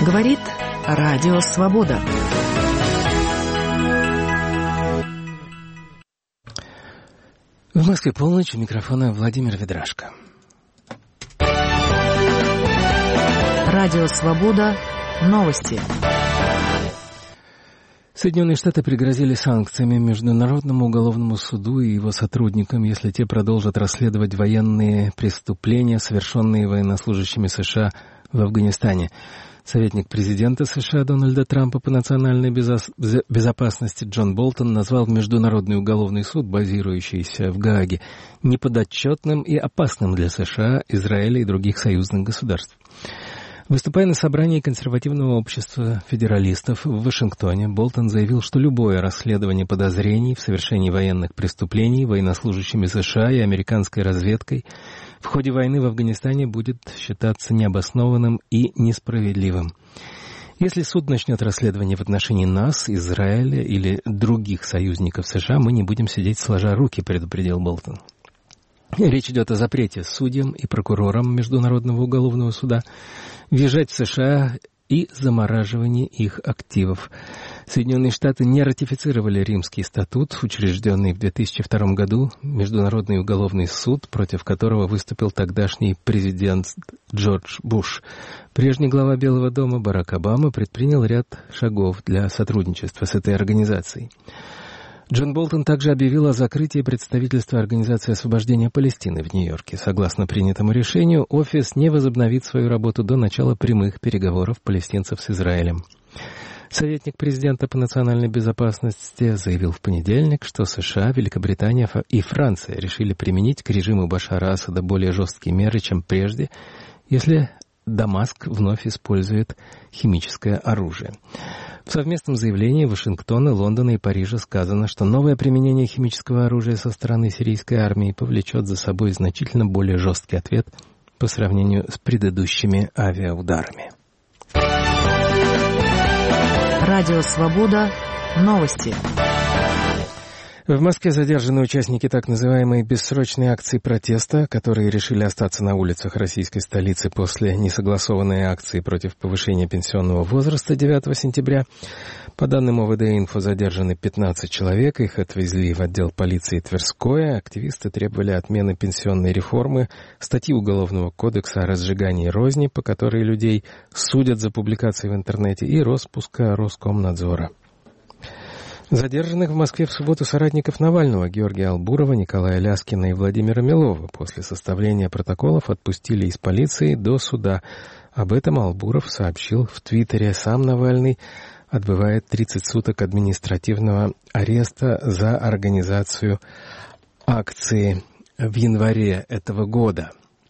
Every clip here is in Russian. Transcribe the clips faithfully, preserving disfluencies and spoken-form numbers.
Говорит Радио Свобода. В Москве полночь, у микрофона Владимир Ведрашко. Радио Свобода. Новости. Соединенные Штаты пригрозили санкциями Международному уголовному суду и его сотрудникам, если те продолжат расследовать военные преступления, совершенные военнослужащими США в Афганистане. Советник президента США Дональда Трампа по национальной безопасности Джон Болтон назвал Международный уголовный суд, базирующийся в Гааге, неподотчетным и опасным для США, Израиля и других союзных государств. Выступая на собрании консервативного общества федералистов в Вашингтоне, Болтон заявил, что любое расследование подозрений в совершении военных преступлений военнослужащими США и американской разведкой в ходе войны в Афганистане будет считаться необоснованным и несправедливым. Если суд начнет расследование в отношении нас, Израиля или других союзников США, мы не будем сидеть сложа руки, предупредил Болтон. Речь идет о запрете судьям и прокурорам Международного уголовного суда въезжать в США и замораживании их активов. Соединенные Штаты не ратифицировали Римский статут, учрежденный в две тысячи втором году, Международный уголовный суд, против которого выступил тогдашний президент Джордж Буш. Прежний глава Белого дома Барак Обама предпринял ряд шагов для сотрудничества с этой организацией. Джон Болтон также объявил о закрытии представительства Организации освобождения Палестины в Нью-Йорке. Согласно принятому решению, офис не возобновит свою работу до начала прямых переговоров палестинцев с Израилем. Советник президента по национальной безопасности заявил в понедельник, что США, Великобритания и Франция решили применить к режиму Башара Асада более жесткие меры, чем прежде, если Дамаск вновь использует химическое оружие. В совместном заявлении Вашингтона, Лондона и Парижа сказано, что новое применение химического оружия со стороны сирийской армии повлечет за собой значительно более жесткий ответ по сравнению с предыдущими авиаударами. Радио Свобода. Новости. В Москве задержаны участники так называемой бессрочной акции протеста, которые решили остаться на улицах российской столицы после несогласованной акции против повышения пенсионного возраста девятого сентября. По данным О В Д Инфо, задержаны пятнадцать человек, их отвезли в отдел полиции Тверское. Активисты требовали отмены пенсионной реформы, статьи Уголовного кодекса о разжигании розни, по которой людей судят за публикации в интернете, и распуска Роскомнадзора. Задержанных в Москве в субботу соратников Навального Георгия Албурова, Николая Ляскина и Владимира Милова после составления протоколов отпустили из полиции до суда. Об этом Албуров сообщил в Твиттере. Сам Навальный отбывает тридцать суток административного ареста за организацию акции в январе этого года.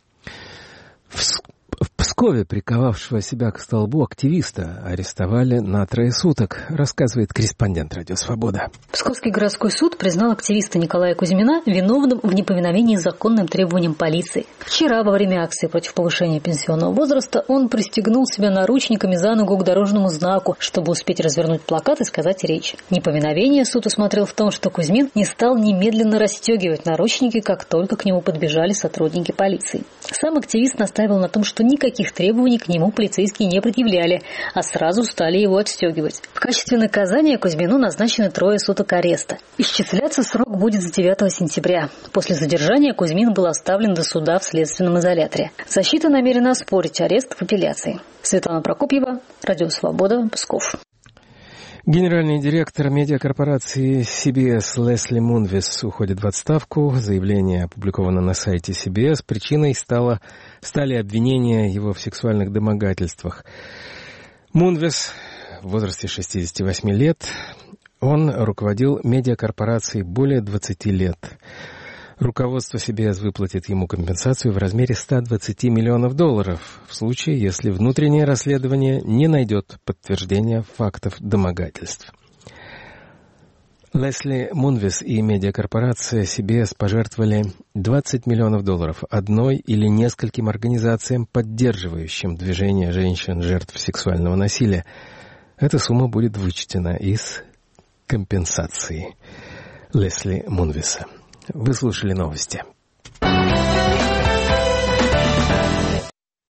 В Пскове приковавшего себя к столбу активиста арестовали на трое суток, рассказывает корреспондент «Радио Свобода». Псковский городской суд признал активиста Николая Кузьмина виновным в неповиновении законным требованиям полиции. Вчера, во время акции против повышения пенсионного возраста, он пристегнул себя наручниками за ногу к дорожному знаку, чтобы успеть развернуть плакат и сказать речь. Неповиновение суд усмотрел в том, что Кузьмин не стал немедленно расстегивать наручники, как только к нему подбежали сотрудники полиции. Сам активист настаивал на том, что никаких требований к нему полицейские не предъявляли, а сразу стали его отстегивать. В качестве наказания Кузьмину назначены трое суток ареста. Исчисляться срок будет с девятого сентября. После задержания Кузьмин был оставлен до суда в следственном изоляторе. Защита намерена оспорить арест в апелляции. Светлана Прокопьева, Радио Свобода, Псков. Генеральный директор медиакорпорации Си Би Эс Лесли Мунвис уходит в отставку. Заявление опубликовано на сайте Си Би Эс. Причиной стало, стали обвинения его в сексуальных домогательствах. Мунвис в возрасте шестидесяти восьми лет. Он руководил медиакорпорацией более двадцати лет. Руководство Си Би Эс выплатит ему компенсацию в размере ста двадцати миллионов долларов в случае, если внутреннее расследование не найдет подтверждения фактов домогательств. Лесли Мунвис и медиакорпорация Си Би Эс пожертвовали двадцать миллионов долларов одной или нескольким организациям, поддерживающим движение женщин-жертв сексуального насилия. Эта сумма будет вычтена из компенсации Лесли Мунвиса. Вы слушали новости.